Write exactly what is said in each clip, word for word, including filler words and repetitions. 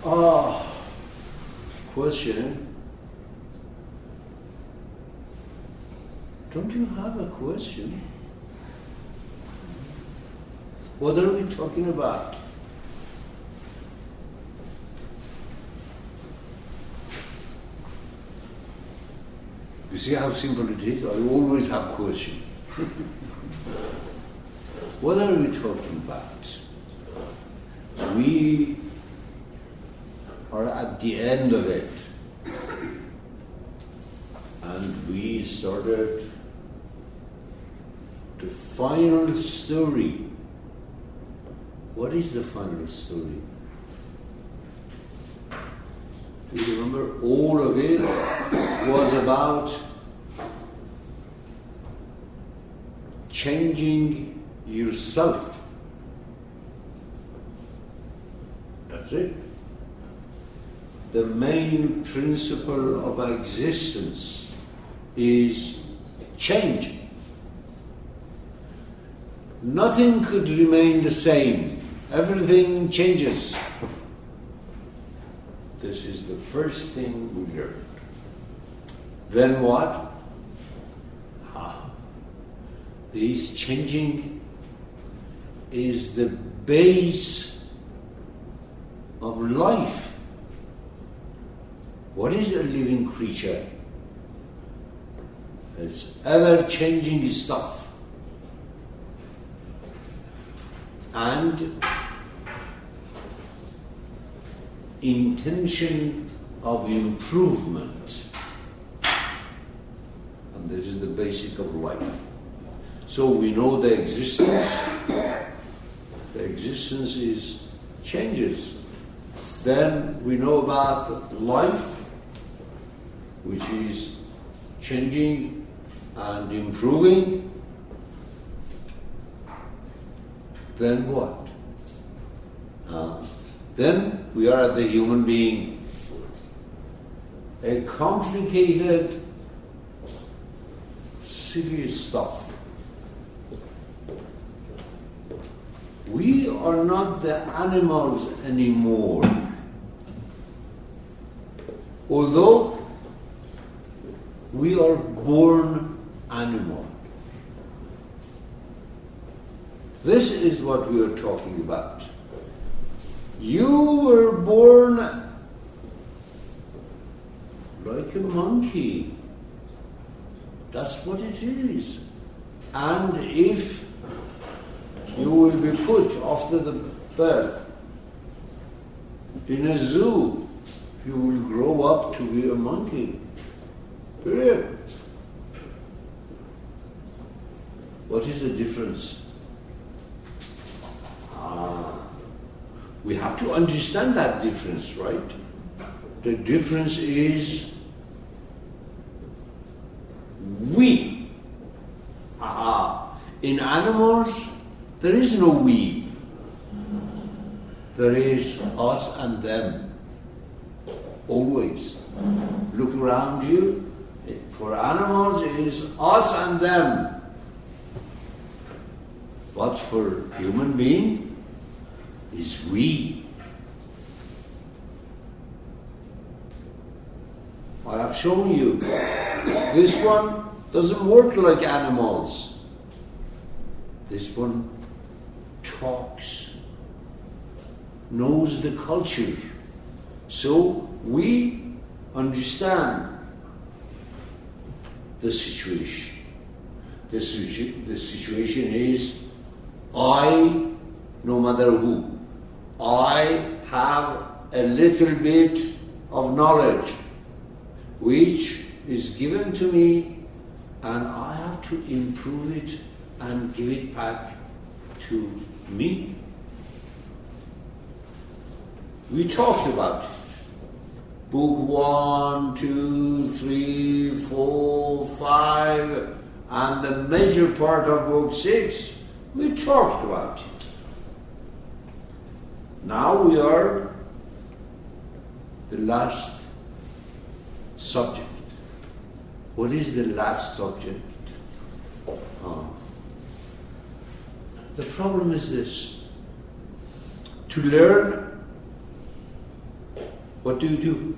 Ah, question. Don't you have a question? What are we talking about? You see how simple it is? I always have questions. What are we talking about? We are at the end of it. And we started the final story. What is the final story? Do you remember? All of it was about changing yourself. That's it. The main principle of existence is change. Nothing could remain the same. Everything changes. This is the first thing we learned. Then what? Ah, this changing is the base of life. What is a living creature? It's ever-changing stuff. And intention of improvement. And this is the basic of life. So we know the existence. The existence is changes. Then we know about life, which is changing and improving. Then what? Uh, then we are the human being. A complicated, serious stuff. We are not the animals anymore. Although we are born animal. This is what we are talking about. You were born like a monkey. That's what it is. And if you will be put after the birth in a zoo, you will grow up to be a monkey. Period. What is the difference? Ah, we have to understand that difference, right? The difference is we. Ah, in animals, there is no we. There is us and them. Always. Look around you. For animals, it is us and them. But for human being, is we. I have shown you. This one doesn't work like animals. This one talks, knows the culture. So we understand the situation. The, situ- the situation is I, no matter who, I have a little bit of knowledge which is given to me, and I have to improve it and give it back to me. We talked about it. Book one, two, three, four, five, and the major part of book six, we talked about it. Now we are the last subject. What is the last subject? Oh. The problem is this. To learn what do you do?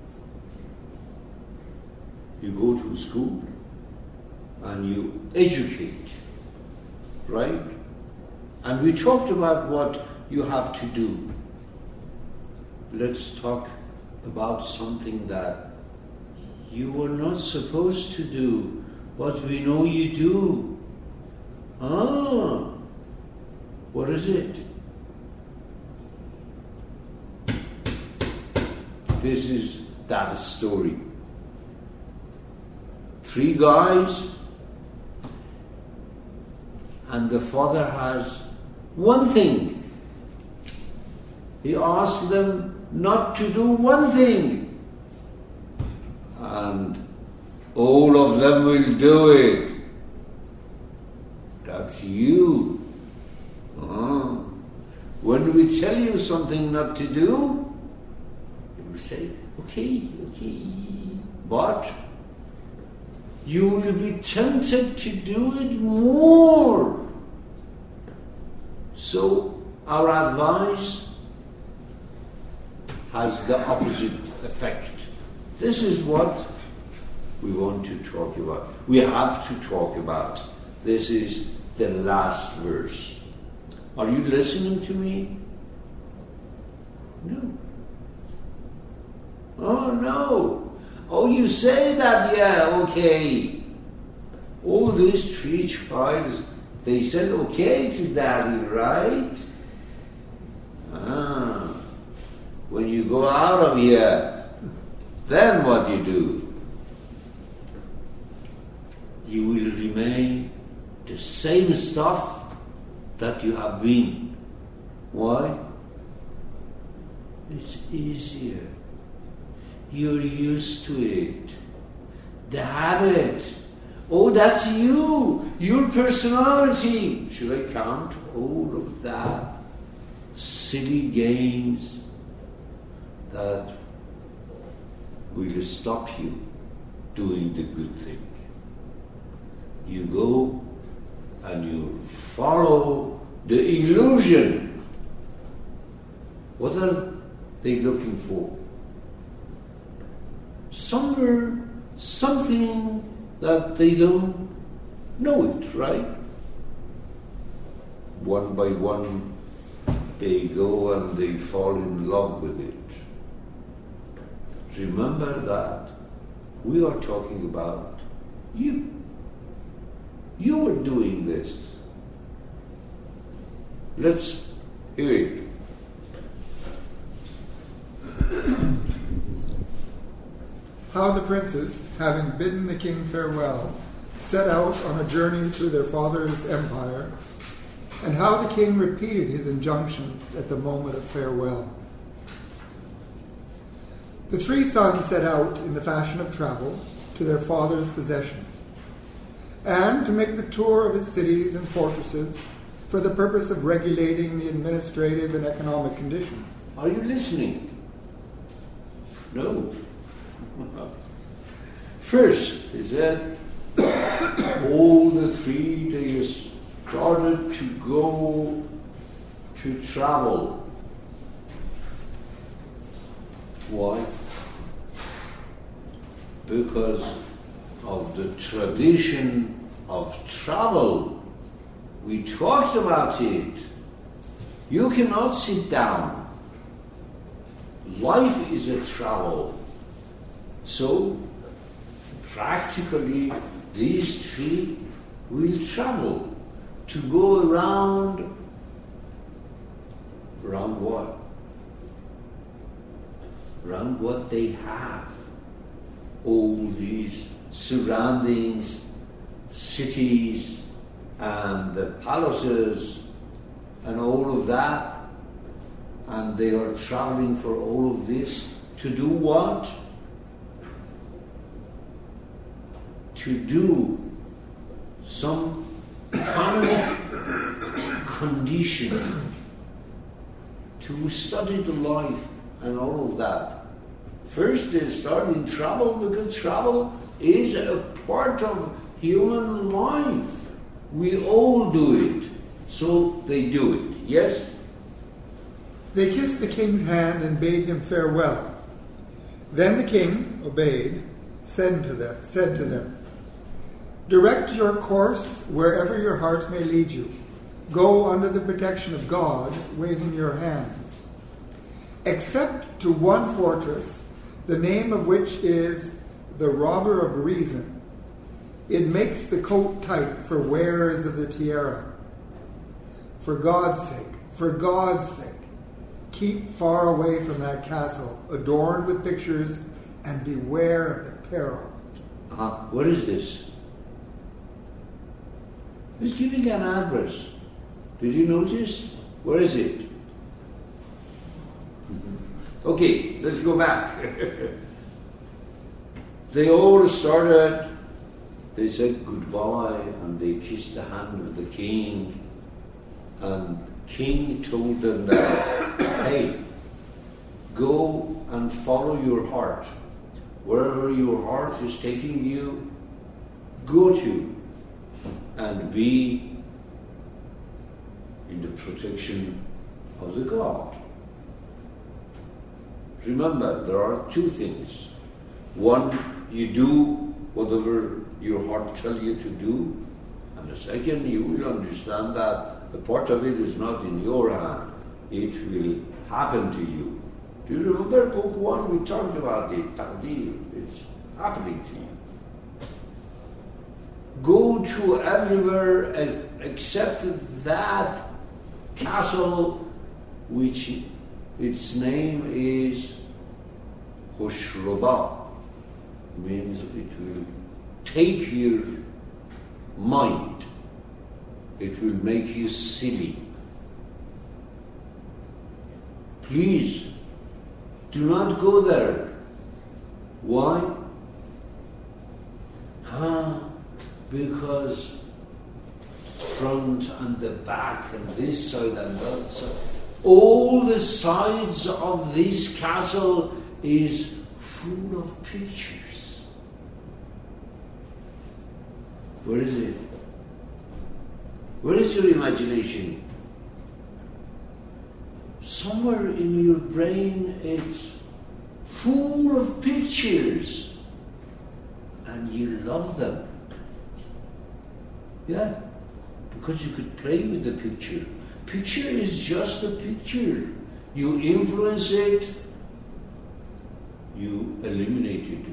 You go to school and you educate, right? And we talked about what you have to do. Let's talk about something that you were not supposed to do, but we know you do. Ah, what is it? This is that story. Three guys, and the father has one thing. He asked them not to do one thing, and all of them will do it. That's you. Ah. When we tell you something not to do, you say, okay, okay, but you will be tempted to do it more. So our advice has the opposite effect. This is what we want to talk about. We have to talk about. This is the last verse. Are you listening to me? No. Oh, no. Oh, you say that, yeah, okay. All these three childs, they said okay to daddy, right? Ah. When you go out of here, then what you do? You will remain the same stuff that you have been. Why? It's easier. You're used to it. The habit. Oh, that's you. Your personality. Should I count all of that? Silly games that will stop you doing the good thing. You go and you follow the illusion. What are they looking for? Somewhere, something that they don't know it, right? One by one, they go and they fall in love with it. Remember that we are talking about you. You are doing this. Let's hear it. How the princes, having bidden the king farewell, set out on a journey through their father's empire, and how the king repeated his injunctions at the moment of farewell. The three sons set out in the fashion of travel to their father's possessions, and to make the tour of his cities and fortresses for the purpose of regulating the administrative and economic conditions. Are you listening? No. First, he said, all the three, they started to go to travel. Why? Because of the tradition of travel. We talked about it. You cannot sit down. Life is a travel. So, practically, these three will travel to go around, around what? Around what they have. All these surroundings, cities, and the palaces, and all of that. And they are traveling for all of this to do what? To do some economic condition, to study the life and all of that. First they start in travel because travel is a part of human life. We all do it, so they do it. Yes? They kissed the king's hand and bade him farewell, Then the king, Obaid, said to them, said to them, "Direct your course wherever your heart may lead you. Go under the protection of God, waving your hands. Except to one fortress, the name of which is the Robber of Reason. It makes the coat tight for wearers of the tiara. For God's sake, for God's sake, keep far away from that castle, adorned with pictures, and beware of the peril." Uh, what is this? He's giving an address. Did you notice? Where is it? Mm-hmm. Okay, let's go back. They all started, they said goodbye, and they kissed the hand of the king. And king told them that, hey, go and follow your heart. Wherever your heart is taking you, go to and be in the protection of the God. Remember, there are two things. One, you do whatever your heart tells you to do. And the second, you will understand that a part of it is not in your hand. It will happen to you. Do you remember book one? We talked about it. Taqdeer. It's happening to you. Go to everywhere except that castle, which its name is Hushroba. Means it will take your mind. It will make you silly. Please, do not go there. Why? Huh? Because front and the back and this side and that side, all the sides of this castle is full of pictures. Where is it? Where is your imagination? Somewhere in your brain it's full of pictures and you love them. Yeah, because you could play with the picture. Picture is just a picture. You influence it, you eliminate it.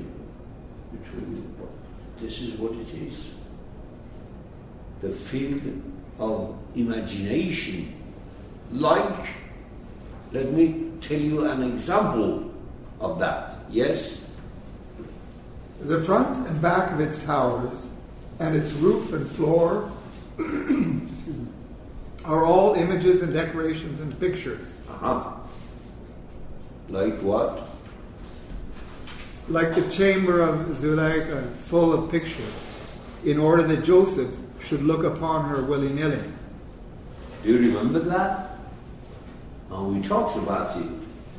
This is what it is. The field of imagination. Like, let me tell you an example of that. Yes? The front and back of its towers and its roof and floor excuse me, are all images and decorations and pictures. Uh-huh. Like what? Like the chamber of Zuleika, full of pictures, in order that Joseph should look upon her willy-nilly. Do you remember that? Oh, we talked about it.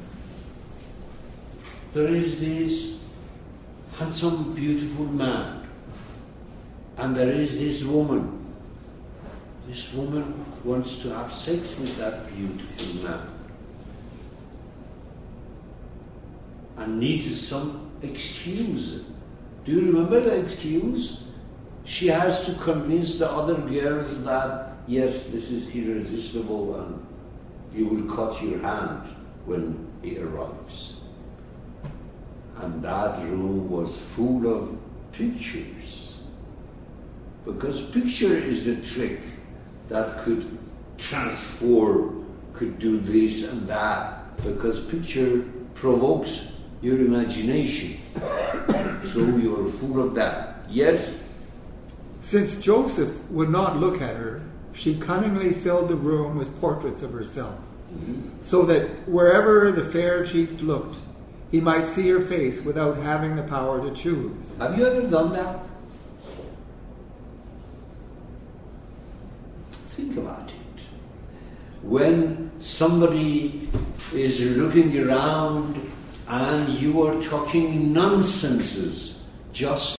There is this handsome, beautiful man, and there is this woman. This woman wants to have sex with that beautiful man and needs some excuse. Do you remember the excuse? She has to convince the other girls that, yes, this is irresistible and you will cut your hand when he arrives. And that room was full of pictures. Because picture is the trick that could transform, could do this and that. Because picture provokes your imagination. So you are full of that. Yes? Since Joseph would not look at her, she cunningly filled the room with portraits of herself, mm-hmm. so that wherever the fair-cheeked looked, he might see her face without having the power to choose. Have you ever done that? Think about it. When somebody is looking around and you are talking nonsenses just